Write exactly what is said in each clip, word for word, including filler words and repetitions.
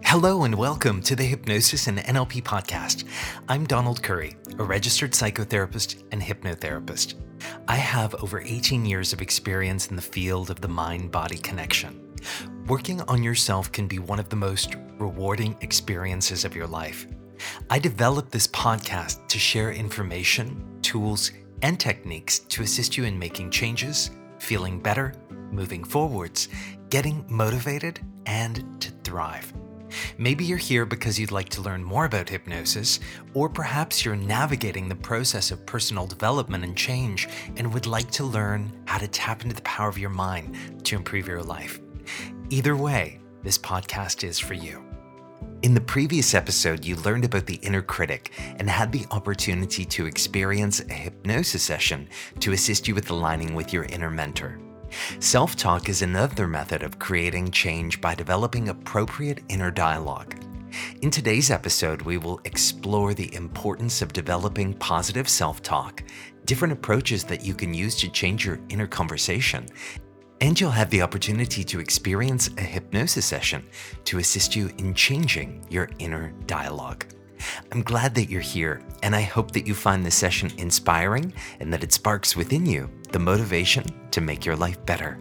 Hello and welcome to the Hypnosis and N L P podcast. I'm Donald Curry, a registered psychotherapist and hypnotherapist. I have over eighteen years of experience in the field of the mind-body connection. Working on yourself can be one of the most rewarding experiences of your life. I developed this podcast to share information, tools, and techniques to assist you in making changes, feeling better, moving forwards, getting motivated, and to thrive. Maybe you're here because you'd like to learn more about hypnosis, or perhaps you're navigating the process of personal development and change and would like to learn how to tap into the power of your mind to improve your life. Either way, this podcast is for you. In the previous episode, you learned about the inner critic and had the opportunity to experience a hypnosis session to assist you with aligning with your inner mentor. Self-talk is another method of creating change by developing appropriate inner dialogue. In today's episode, we will explore the importance of developing positive self-talk, different approaches that you can use to change your inner conversation, and you'll have the opportunity to experience a hypnosis session to assist you in changing your inner dialogue. I'm glad that you're here, and I hope that you find this session inspiring and that it sparks within you the motivation to make your life better.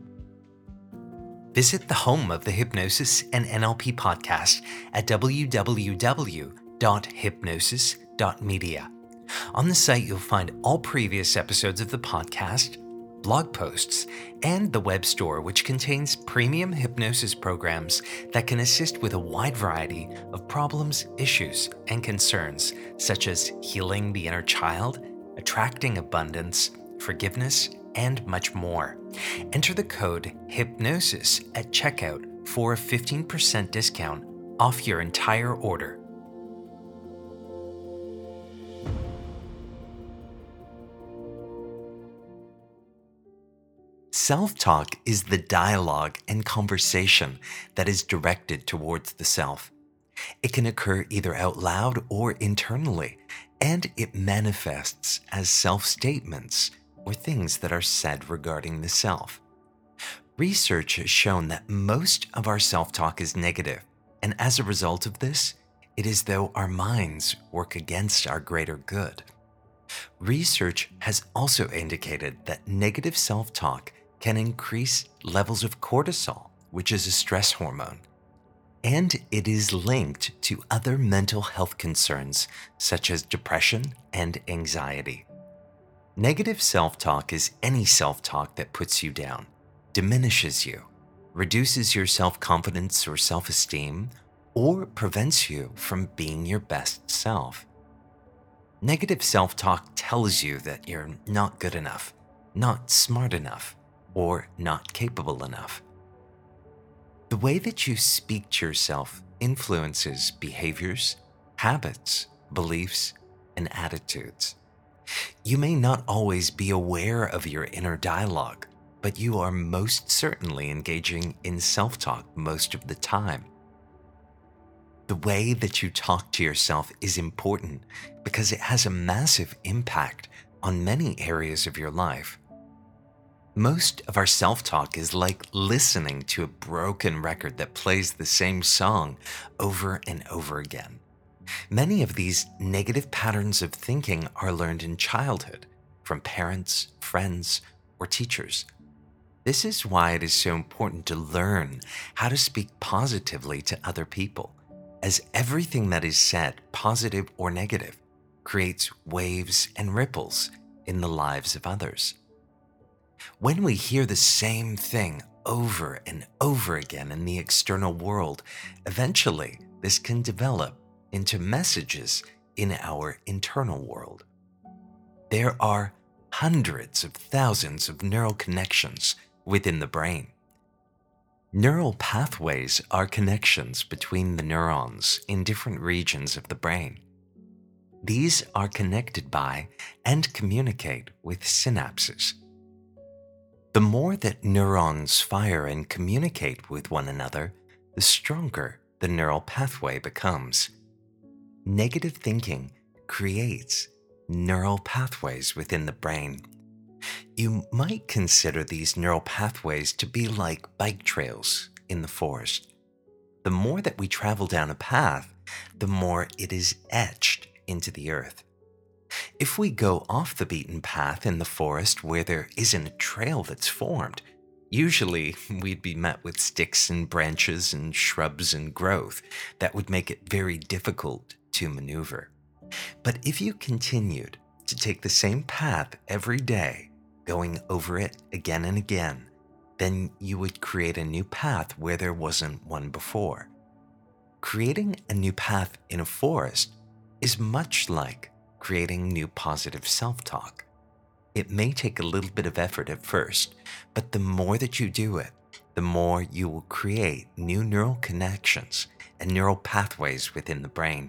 Visit the home of the Hypnosis and N L P podcast at w w w dot hypnosis dot media. On the site, you'll find all previous episodes of the podcast, blog posts, and the web store, which contains premium hypnosis programs that can assist with a wide variety of problems, issues, and concerns, such as healing the inner child, attracting abundance, forgiveness, and much more. Enter the code HYPNOSIS at checkout for a fifteen percent discount off your entire order. Self-talk is the dialogue and conversation that is directed towards the self. It can occur either out loud or internally, and it manifests as self-statements or things that are said regarding the self. Research has shown that most of our self-talk is negative, and as a result of this, it is as though our minds work against our greater good. Research has also indicated that negative self-talk can increase levels of cortisol, which is a stress hormone, and it is linked to other mental health concerns such as depression and anxiety. Negative self-talk is any self-talk that puts you down, diminishes you, reduces your self-confidence or self-esteem, or prevents you from being your best self. Negative self-talk tells you that you're not good enough, not smart enough, or not capable enough. The way that you speak to yourself influences behaviors, habits, beliefs, and attitudes. You may not always be aware of your inner dialogue, but you are most certainly engaging in self-talk most of the time. The way that you talk to yourself is important because it has a massive impact on many areas of your life. Most of our self-talk is like listening to a broken record that plays the same song over and over again. Many of these negative patterns of thinking are learned in childhood from parents, friends, or teachers. This is why it is so important to learn how to speak positively to other people, as everything that is said, positive or negative, creates waves and ripples in the lives of others. When we hear the same thing over and over again in the external world, eventually this can develop into messages in our internal world. There are hundreds of thousands of neural connections within the brain. Neural pathways are connections between the neurons in different regions of the brain. These are connected by and communicate with synapses. The more that neurons fire and communicate with one another, the stronger the neural pathway becomes. Negative thinking creates neural pathways within the brain. You might consider these neural pathways to be like bike trails in the forest. The more that we travel down a path, the more it is etched into the earth. If we go off the beaten path in the forest where there isn't a trail that's formed, usually we'd be met with sticks and branches and shrubs and growth that would make it very difficult to maneuver. But if you continued to take the same path every day, going over it again and again, then you would create a new path where there wasn't one before. Creating a new path in a forest is much like creating new positive self-talk. It may take a little bit of effort at first, but the more that you do it, the more you will create new neural connections and neural pathways within the brain.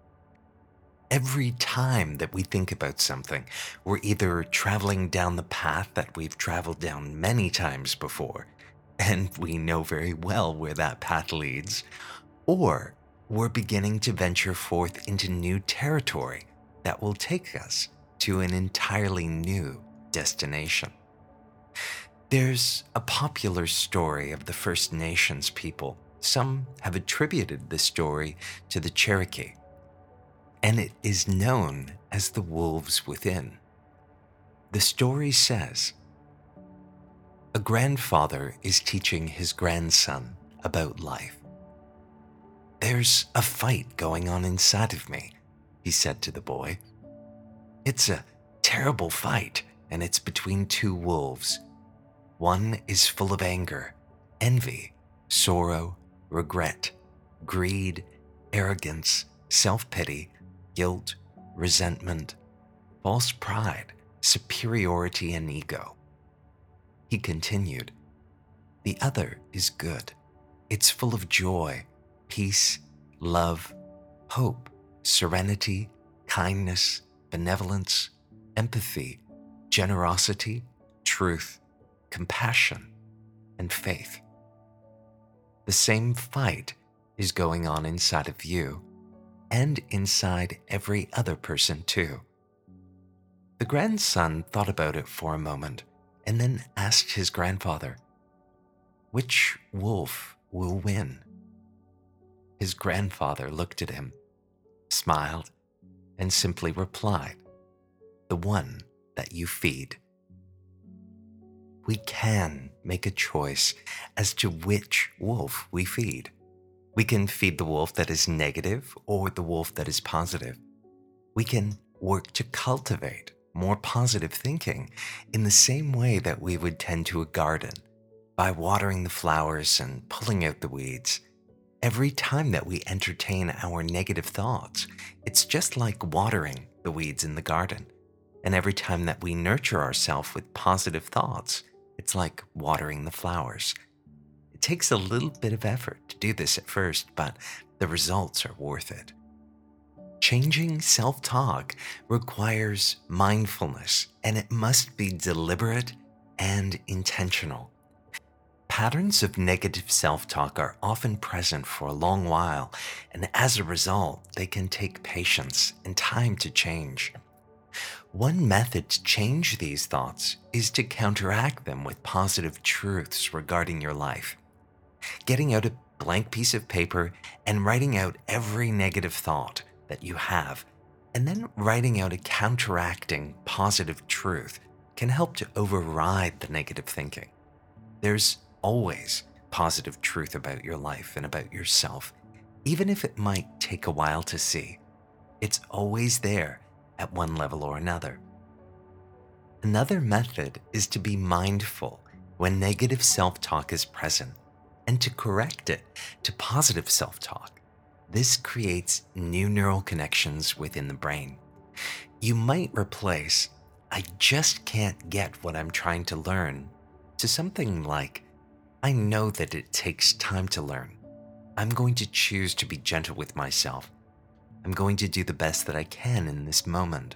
Every time that we think about something, we're either traveling down the path that we've traveled down many times before, and we know very well where that path leads, or we're beginning to venture forth into new territory that will take us to an entirely new destination. There's a popular story of the First Nations people. Some have attributed the story to the Cherokee, and it is known as the Wolves Within. The story says, a grandfather is teaching his grandson about life. "There's a fight going on inside of me," he said to the boy. "It's a terrible fight, and it's between two wolves. One is full of anger, envy, sorrow, regret, greed, arrogance, self-pity, guilt, resentment, false pride, superiority, and ego." He continued, "The other is good. It's full of joy, peace, love, hope, serenity, kindness, benevolence, empathy, generosity, truth, compassion, and faith. The same fight is going on inside of you and inside every other person too." The grandson thought about it for a moment and then asked his grandfather, "Which wolf will win?" His grandfather looked at him, smiled, and simply replied, "The one that you feed." We can make a choice as to which wolf we feed. We can feed the wolf that is negative or the wolf that is positive. We can work to cultivate more positive thinking in the same way that we would tend to a garden, by watering the flowers and pulling out the weeds. Every time that we entertain our negative thoughts, it's just like watering the weeds in the garden. And every time that we nurture ourselves with positive thoughts, it's like watering the flowers. It takes a little bit of effort to do this at first, but the results are worth it. Changing self-talk requires mindfulness, and it must be deliberate and intentional. Patterns of negative self-talk are often present for a long while, and as a result, they can take patience and time to change. One method to change these thoughts is to counteract them with positive truths regarding your life. Getting out a blank piece of paper and writing out every negative thought that you have, and then writing out a counteracting positive truth can help to override the negative thinking. There's always positive truth about your life and about yourself, even if it might take a while to see. It's always there at one level or another. Another method is to be mindful when negative self-talk is present and to correct it to positive self-talk. This creates new neural connections within the brain. You might replace, "I just can't get what I'm trying to learn," to something like, "I know that it takes time to learn. I'm going to choose to be gentle with myself. I'm going to do the best that I can in this moment."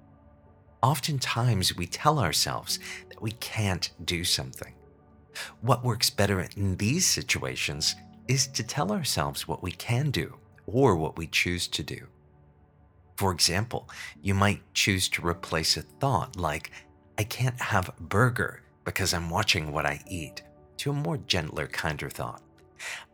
Oftentimes, we tell ourselves that we can't do something. What works better in these situations is to tell ourselves what we can do or what we choose to do. For example, you might choose to replace a thought like, "I can't have a burger because I'm watching what I eat," to a more gentler, kinder thought.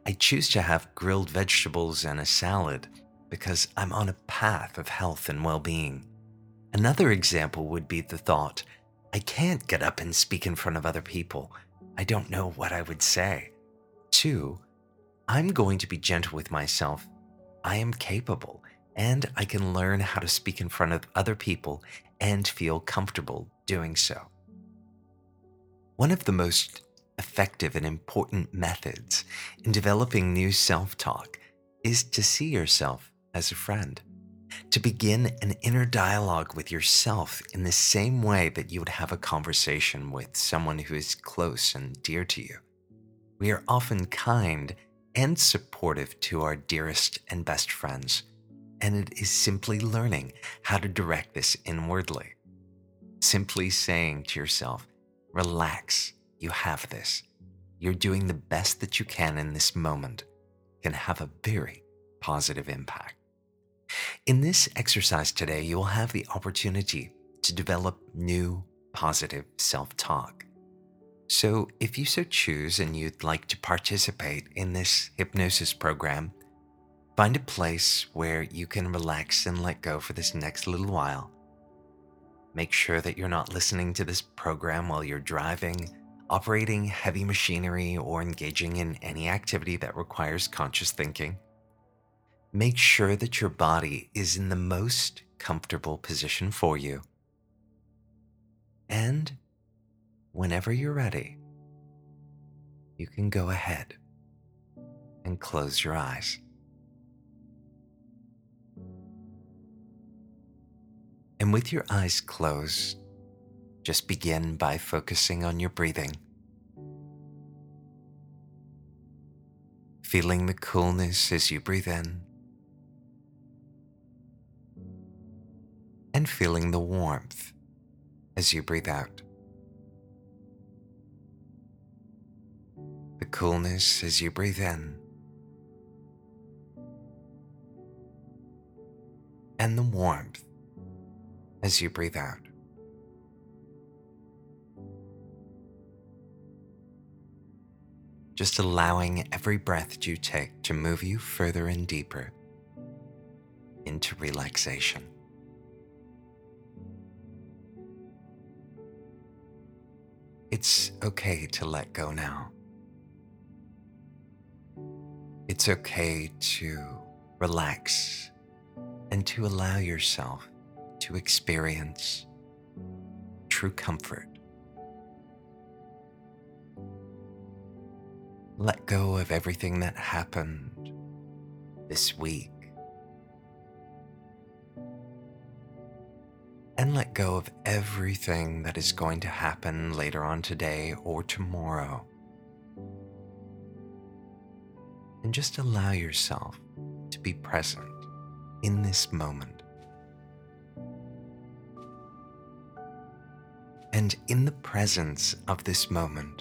I choose to have grilled vegetables and a salad because I'm on a path of health and well being. Another example would be the thought, I can't get up and speak in front of other people. I don't know what I would say. Two, I'm going to be gentle with myself. I am capable and I can learn how to speak in front of other people and feel comfortable doing so. One of the most effective and important methods in developing new self talk is to see yourself as a friend, to begin an inner dialogue with yourself in the same way that you would have a conversation with someone who is close and dear to you. We are often kind and supportive to our dearest and best friends, and it is simply learning how to direct this inwardly. Simply saying to yourself, relax, you have this. You're doing the best that you can in this moment can have a very positive impact. In this exercise today, you will have the opportunity to develop new positive self-talk. So if you so choose and you'd like to participate in this hypnosis program, find a place where you can relax and let go for this next little while. Make sure that you're not listening to this program while you're driving, operating heavy machinery, or engaging in any activity that requires conscious thinking. Make sure that your body is in the most comfortable position for you. And whenever you're ready, you can go ahead and close your eyes. And with your eyes closed, just begin by focusing on your breathing. Feeling the coolness as you breathe in, and feeling the warmth as you breathe out. The coolness as you breathe in, and the warmth as you breathe out. Just allowing every breath you take to move you further and deeper into relaxation. It's okay to let go now. It's okay to relax and to allow yourself to experience true comfort. Let go of everything that happened this week, and let go of everything that is going to happen later on today or tomorrow. And just allow yourself to be present in this moment. And in the presence of this moment,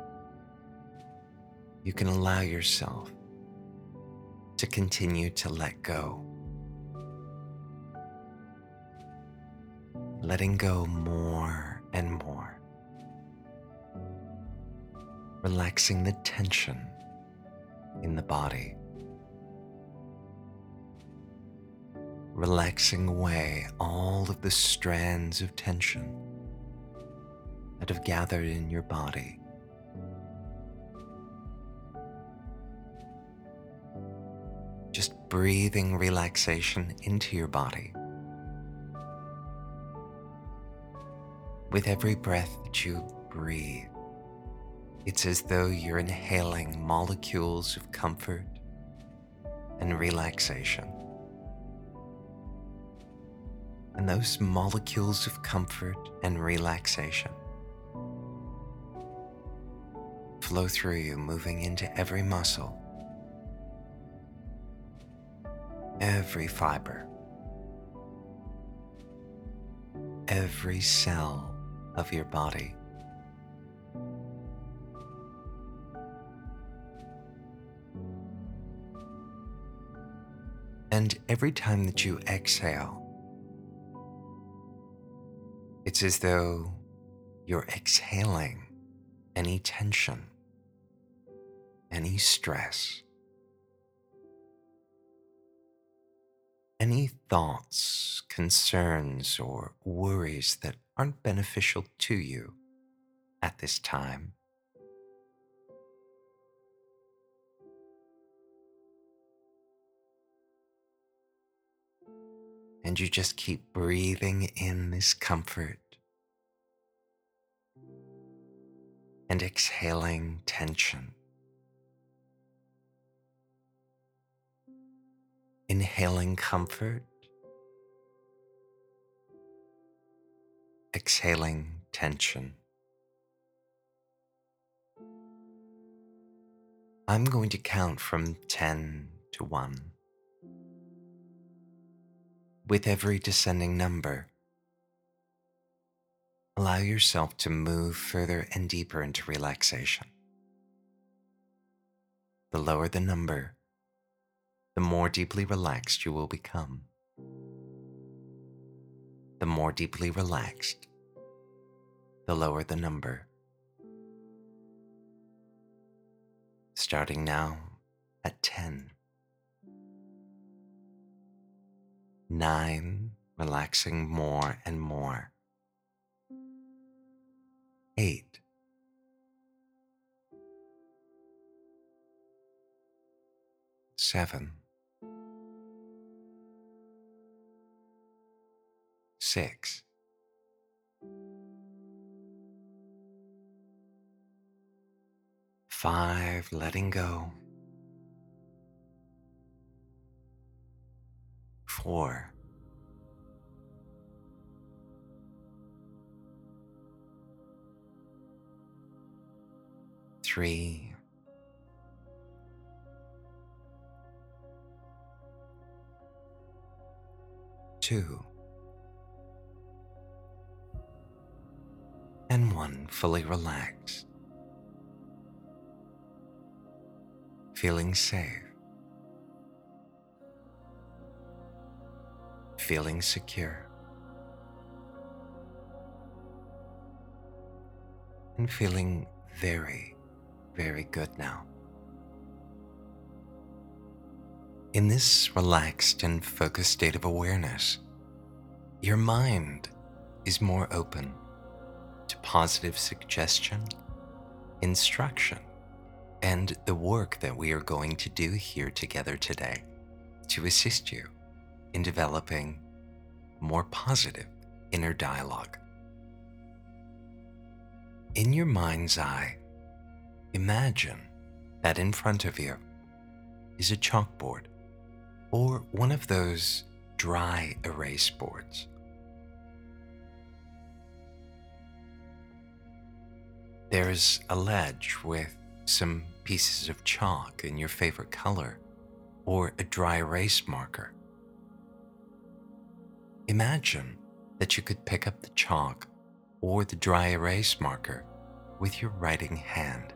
you can allow yourself to continue to let go. Letting go more and more. Relaxing the tension in the body. Relaxing away all of the strands of tension that have gathered in your body. Just breathing relaxation into your body. With every breath that you breathe, it's as though you're inhaling molecules of comfort and relaxation. And those molecules of comfort and relaxation flow through you, moving into every muscle, every fiber, every cell of your body. And every time that you exhale, it's as though you're exhaling any tension, any stress, any thoughts, concerns, or worries that aren't beneficial to you at this time. And you just keep breathing in this comfort and exhaling tension. Inhaling comfort, exhaling tension. I'm going to count from ten to one. With every descending number, allow yourself to move further and deeper into relaxation. The lower the number, the more deeply relaxed you will become. The more deeply relaxed, the lower the number. Starting now at ten. Nine, relaxing more and more. Eight. Seven. Six. Five, letting go. Four. Three. Two. And one, fully relaxed. Feeling safe. Feeling secure. And feeling very, very good now. In this relaxed and focused state of awareness, your mind is more open to positive suggestion, instruction, and the work that we are going to do here together today to assist you in developing more positive inner dialogue. In your mind's eye, imagine that in front of you is a chalkboard or one of those dry erase boards. There's a ledge with some pieces of chalk in your favorite color or a dry erase marker. Imagine that you could pick up the chalk or the dry erase marker with your writing hand.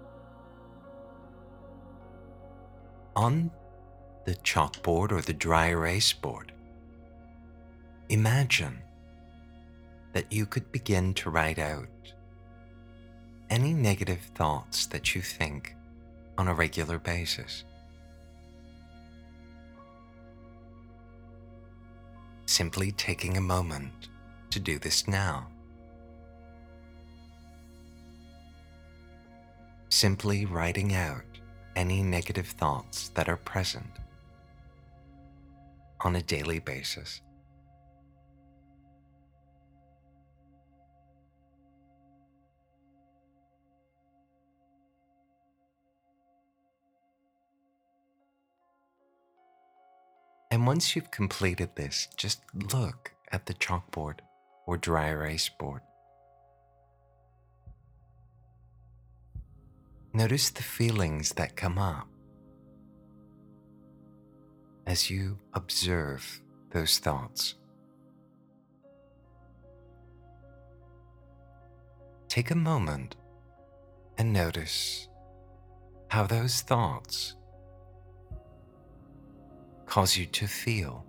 On the chalkboard or the dry erase board, imagine that you could begin to write out any negative thoughts that you think on a regular basis. Simply taking a moment to do this now. Simply writing out any negative thoughts that are present on a daily basis. And once you've completed this, just look at the chalkboard or dry erase board. Notice the feelings that come up as you observe those thoughts. Take a moment and notice how those thoughts cause you to feel.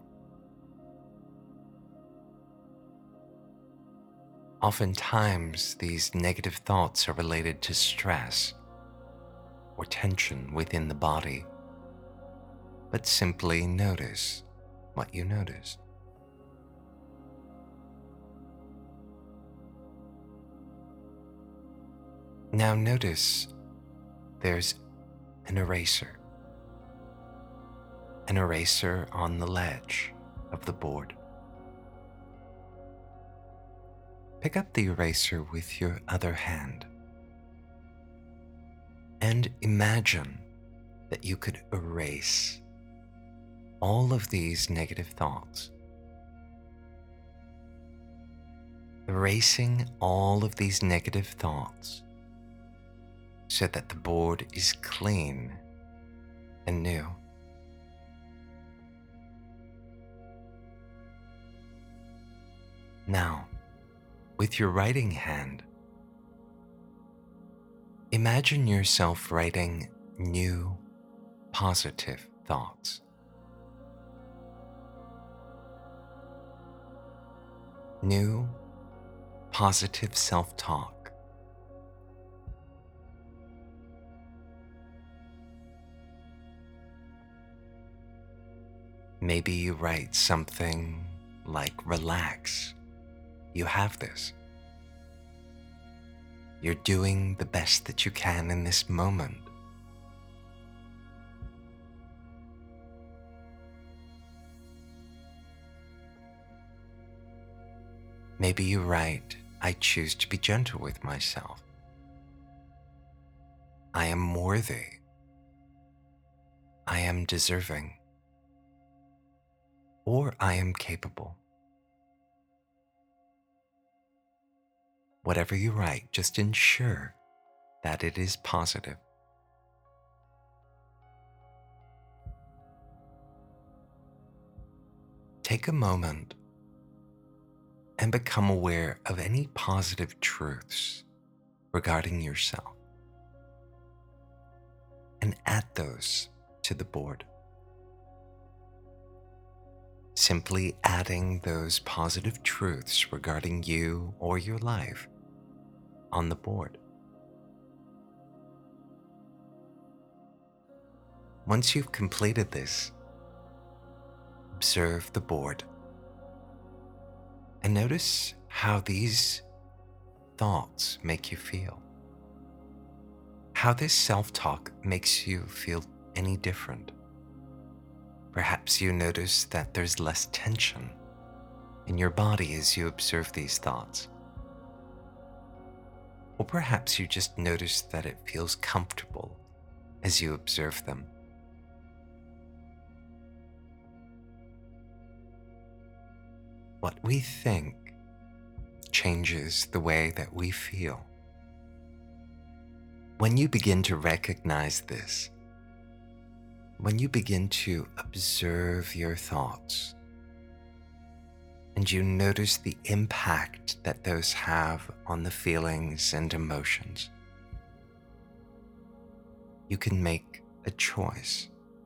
Oftentimes, these negative thoughts are related to stress or tension within the body, but simply notice what you notice. Now notice there's an eraser, an eraser on the ledge of the board. Pick up the eraser with your other hand and imagine that you could erase all of these negative thoughts. Erasing all of these negative thoughts so that the board is clean and new. Now, with your writing hand, imagine yourself writing new, positive thoughts. New, positive self-talk. Maybe you write something like relax. You have this. You're doing the best that you can in this moment. Maybe you write, I choose to be gentle with myself. I am worthy. I am deserving. Or I am capable. Whatever you write, just ensure that it is positive. Take a moment and become aware of any positive truths regarding yourself and add those to the board. Simply adding those positive truths regarding you or your life on the board. Once you've completed this, observe the board and notice how these thoughts make you feel. How this self-talk makes you feel any different. Perhaps you notice that there's less tension in your body as you observe these thoughts. Or perhaps you just notice that it feels comfortable as you observe them. What we think changes the way that we feel. When you begin to recognize this, when you begin to observe your thoughts, and you notice the impact that those have on the feelings and emotions, you can make a choice.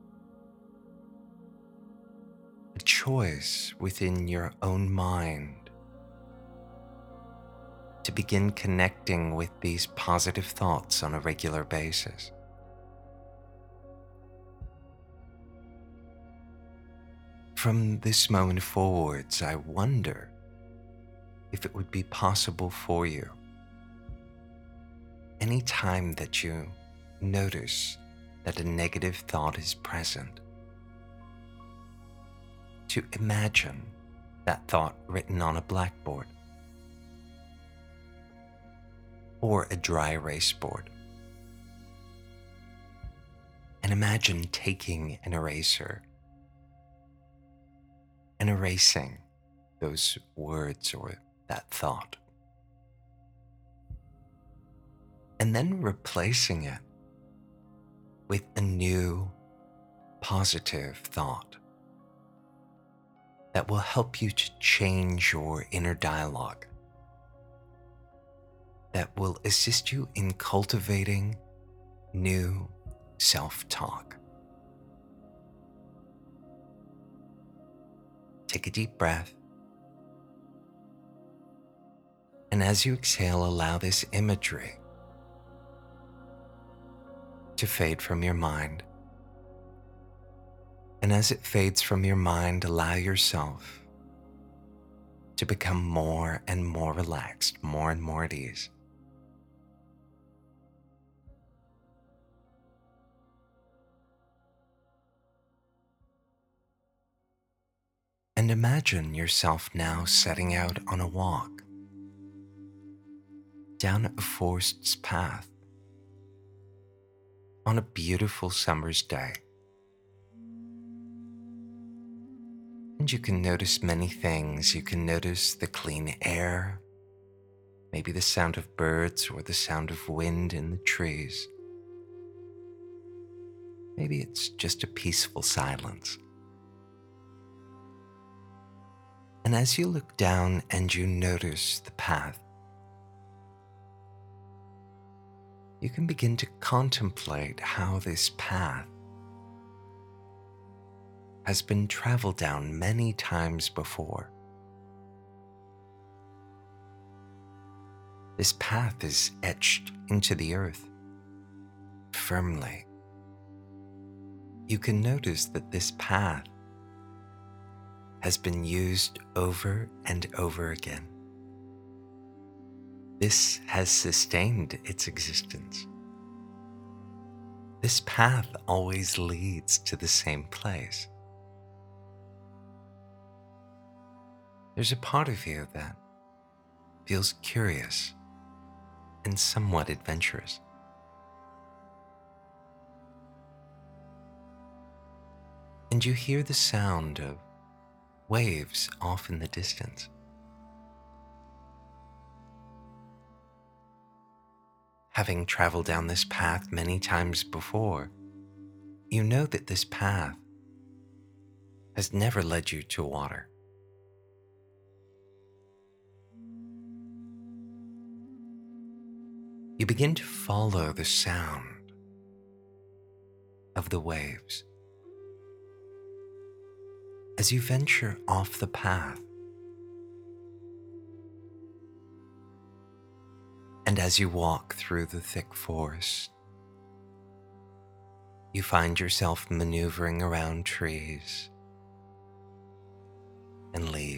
A choice within your own mind to begin connecting with these positive thoughts on a regular basis. From this moment forwards, I wonder if it would be possible for you, any time that you notice that a negative thought is present, to imagine that thought written on a blackboard or a dry erase board. And imagine taking an eraser and erasing those words or that thought. And then replacing it with a new positive thought that will help you to change your inner dialogue, that will assist you in cultivating new self-talk. Take a deep breath. And as you exhale, allow this imagery to fade from your mind And as it fades from your mind, allow yourself to become more and more relaxed, more and more at ease. And imagine yourself now setting out on a walk down a forest's path on a beautiful summer's day. And you can notice many things. You can notice the clean air, maybe the sound of birds or the sound of wind in the trees. Maybe it's just a peaceful silence. And as you look down and you notice the path, you can begin to contemplate how this path has been traveled down many times before. This path is etched into the earth firmly. You can notice that this path has been used over and over again. This has sustained its existence. This path always leads to the same place. There's a part of you that feels curious and somewhat adventurous. And you hear the sound of waves off in the distance. Having traveled down this path many times before, you know that this path has never led you to water. You begin to follow the sound of the waves. As you venture off the path, and as you walk through the thick forest, you find yourself maneuvering around trees and leaves,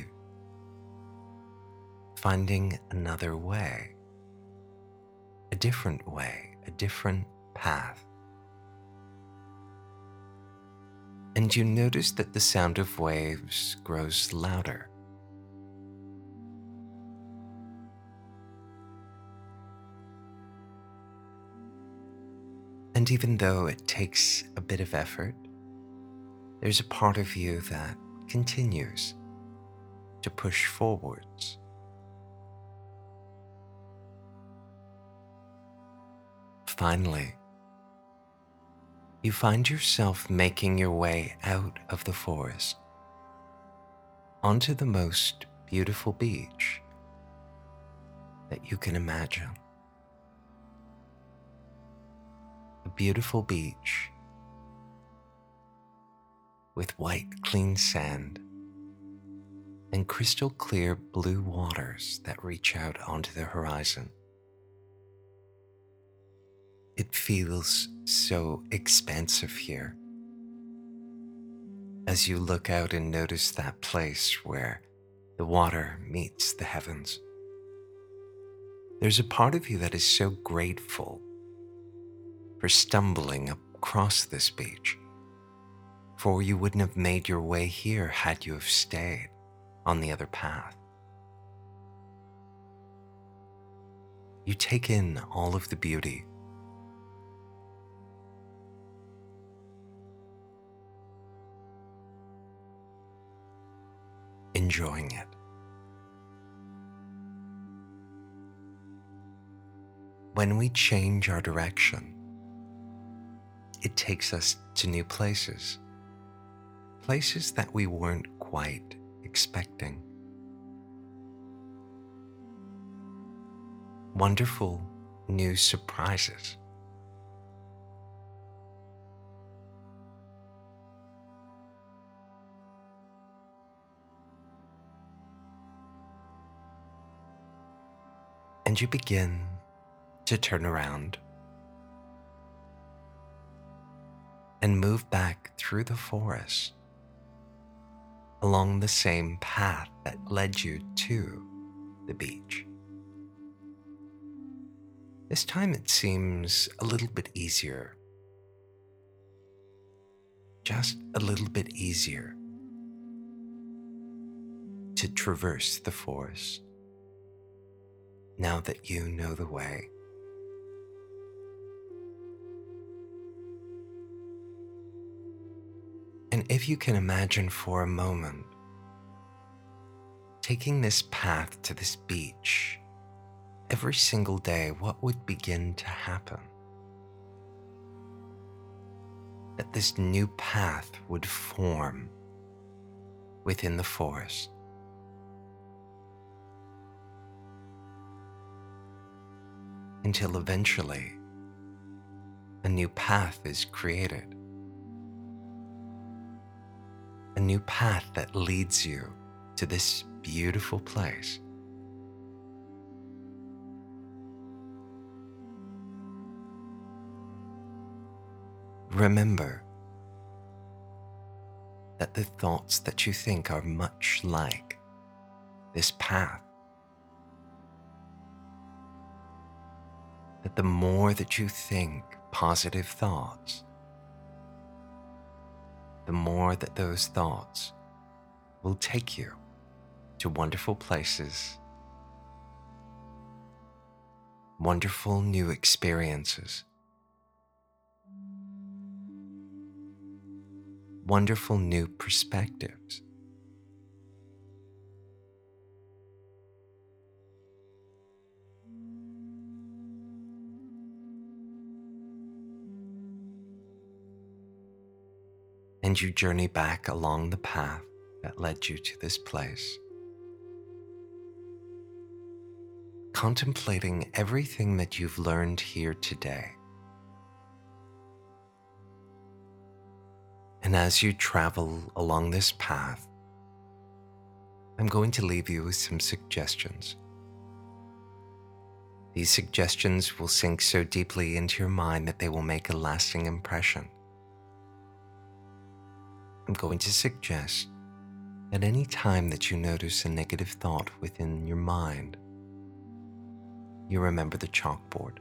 finding another way, a different way, a different path. And you notice that the sound of waves grows louder. And even though it takes a bit of effort, there's a part of you that continues to push forwards. Finally, you find yourself making your way out of the forest onto the most beautiful beach that you can imagine. A beautiful beach with white, clean sand and crystal clear blue waters that reach out onto the horizon. It feels so expansive here as you look out and notice that place where the water meets the heavens. There's a part of you that is so grateful for stumbling across this beach, for you wouldn't have made your way here had you have stayed on the other path. You take in all of the beauty, enjoying it. When we change our direction, it takes us to new places, places that we weren't quite expecting. Wonderful new surprises. And you begin to turn around and move back through the forest along the same path that led you to the beach. This time it seems a little bit easier, just a little bit easier to traverse the forest now that you know the way. And if you can imagine for a moment taking this path to this beach every single day, what would begin to happen? That this new path would form within the forest. Until eventually a new path is created. A new path that leads you to this beautiful place. Remember that the thoughts that you think are much like this path. That the more that you think positive thoughts, the more that those thoughts will take you to wonderful places, wonderful new experiences, wonderful new perspectives. And you journey back along the path that led you to this place, contemplating everything that you've learned here today. And as you travel along this path, I'm going to leave you with some suggestions. These suggestions will sink so deeply into your mind that they will make a lasting impression. I'm going to suggest that any time that you notice a negative thought within your mind, you remember the chalkboard.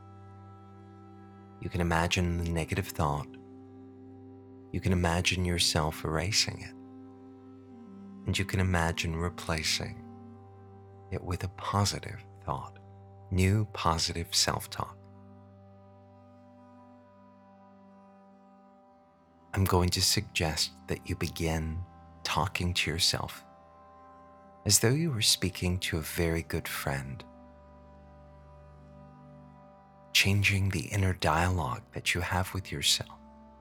You can imagine the negative thought. You can imagine yourself erasing it. And you can imagine replacing it with a positive thought, new positive self-talk. I'm going to suggest that you begin talking to yourself as though you were speaking to a very good friend, changing the inner dialogue that you have with yourself,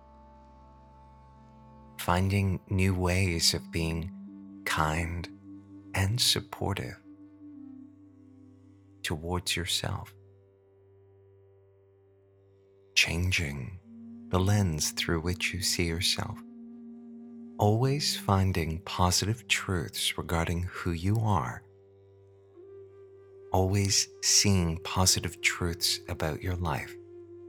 finding new ways of being kind and supportive towards yourself, changing the lens through which you see yourself, always finding positive truths regarding who you are, always seeing positive truths about your life,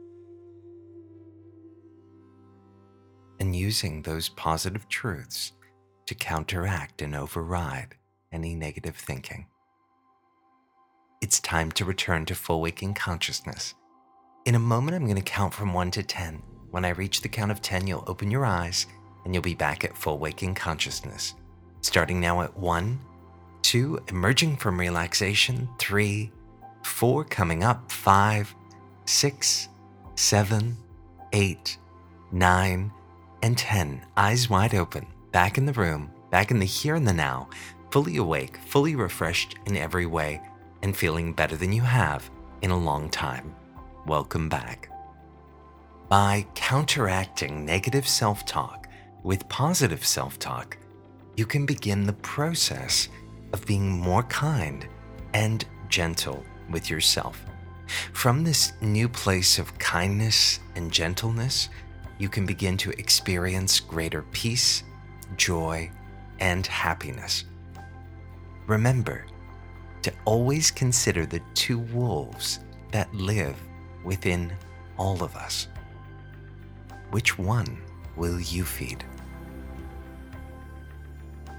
and using those positive truths to counteract and override any negative thinking. It's time to return to full waking consciousness. In a moment, I'm going to count from one to ten. When I reach the count of ten, you'll open your eyes and you'll be back at full waking consciousness. Starting now at one, two, emerging from relaxation, three, four, coming up, five, six, seven, eight, nine, and ten. Eyes wide open, back in the room, back in the here and the now, fully awake, fully refreshed in every way, and feeling better than you have in a long time. Welcome back. By counteracting negative self-talk with positive self-talk, you can begin the process of being more kind and gentle with yourself. From this new place of kindness and gentleness, you can begin to experience greater peace, joy, and happiness. Remember to always consider the two wolves that live within all of us. Which one will you feed?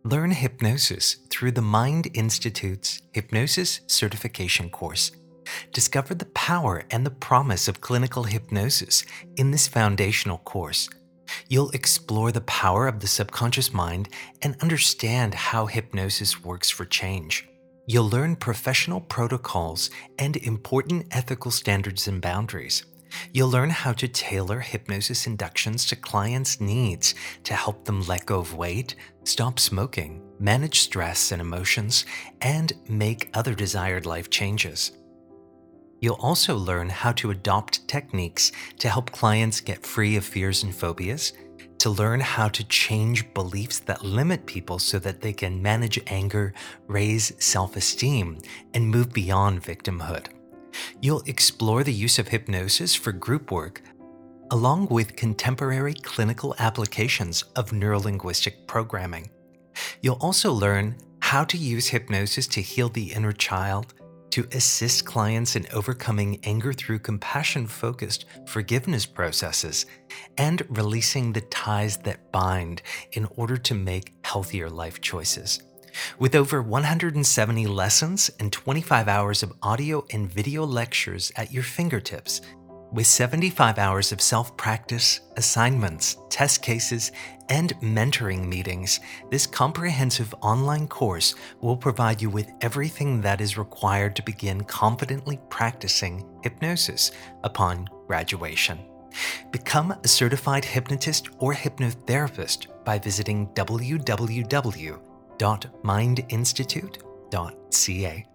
Learn hypnosis through the Mind Institute's Hypnosis Certification course. Discover the power and the promise of clinical hypnosis in this foundational course. You'll explore the power of the subconscious mind and understand how hypnosis works for change. You'll learn professional protocols and important ethical standards and boundaries. You'll learn how to tailor hypnosis inductions to clients' needs to help them let go of weight, stop smoking, manage stress and emotions, and make other desired life changes. You'll also learn how to adopt techniques to help clients get free of fears and phobias, to learn how to change beliefs that limit people so that they can manage anger, raise self-esteem, and move beyond victimhood. You'll explore the use of hypnosis for group work, along with contemporary clinical applications of neurolinguistic programming. You'll also learn how to use hypnosis to heal the inner child, to assist clients in overcoming anger through compassion-focused forgiveness processes, and releasing the ties that bind in order to make healthier life choices. With over one hundred seventy lessons and twenty-five hours of audio and video lectures at your fingertips, with seventy-five hours of self-practice, assignments, test cases, and mentoring meetings, this comprehensive online course will provide you with everything that is required to begin confidently practicing hypnosis upon graduation. Become a certified hypnotist or hypnotherapist by visiting w w w dot mind institute dot c a.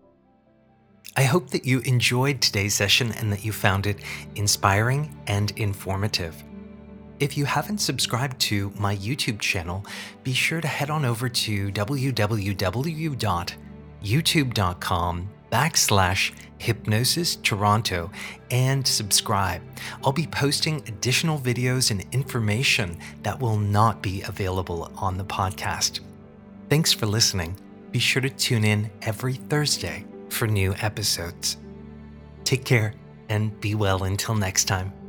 I hope that you enjoyed today's session and that you found it inspiring and informative. If you haven't subscribed to my YouTube channel, be sure to head on over to w w w dot youtube dot com backslash hypnosis toronto and subscribe. I'll be posting additional videos and information that will not be available on the podcast. Thanks for listening. Be sure to tune in every Thursday for new episodes. Take care and be well until next time.